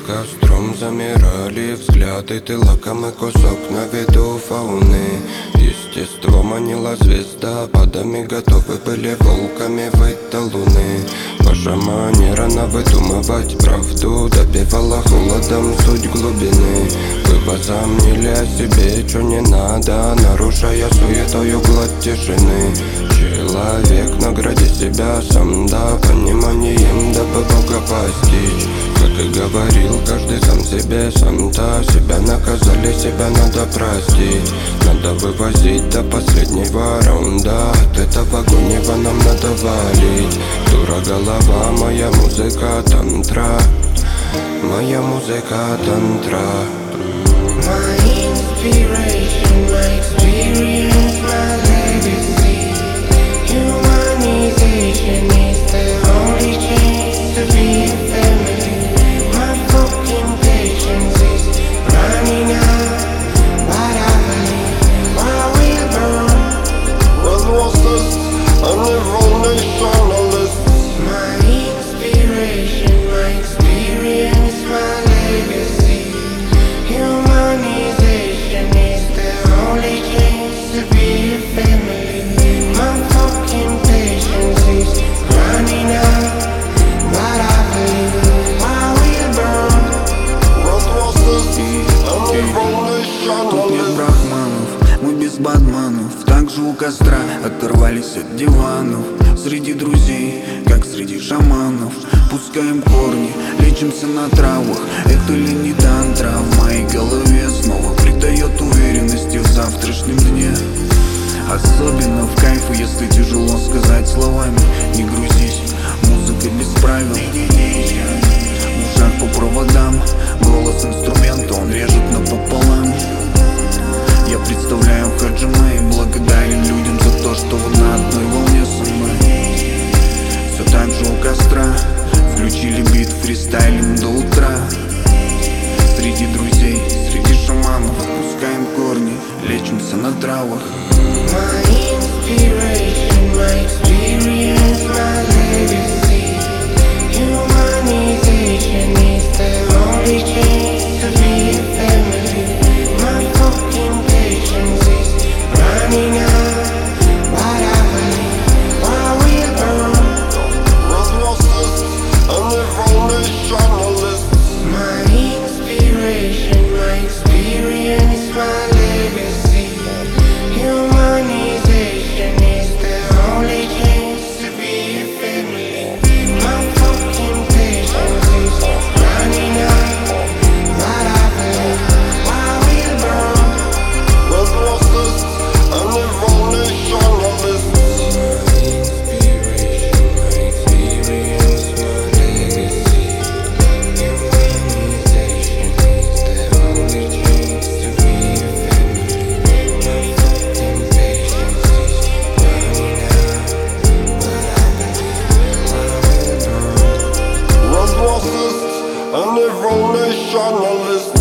костром замирали взгляды, ты лакомый кусок на виду фауны. Естество манила звезда, падами готовы были волками выйти до луны. Ваша манера навыдумывать правду добивала холодом суть глубины. Вы возомнили о себе, чё не надо, нарушая суетою гладь тишины. Человек, награди себя сам, да, пониманием, дабы Бога постичь. Как и говорил каждый сам себе, сам-то себя наказали, себя надо простить. Надо вывозить до последнего раунда, от этого гонева нам надо валить. Дура голова, моя музыка тантра, моя музыка тантра. My inspiration, my experience, my legacy. Humanization is the only chance to be a family. My fucking patience is running out, but I believe while we burn. Разросtes, nationalist. My inspiration, my experience, my legacy. Humanization is the only chance to be a family. My fucking patience is running out, but I believe while we burn. Разросtes, Тут нет брахманов, мы без бадманов. Также у костра оторвались от диванов. Среди друзей, как среди шаманов. Пускаем корни, лечимся на травах. Это ли не тантра в моей голове снова придает уверенности в завтрашнем дне. Особенно в кайфу, если тяжело сказать словами. Не грузись, музыка без правил. В ушах по проводам, голос инструмента, он режет напополам. Я представляю Хаджима и благодарен людям за то, что вы на одной волне со мной. Все так же у костра, включили бит, фристайлим до утра. Среди друзей, среди шаманов, пускаем корни, лечимся на травах. My inspiration, my experience, my legacy. Humanization is the only chance to be a family. My fucking patience is running out, but I believe while we burn. Разросtes, nationalist. My inspiration, my experience, my legacy. Humanization is the only chance to be a family. My fucking patience is running out, but I believe while we burn. Разросtes, nationalist. Разросtes, nationalist.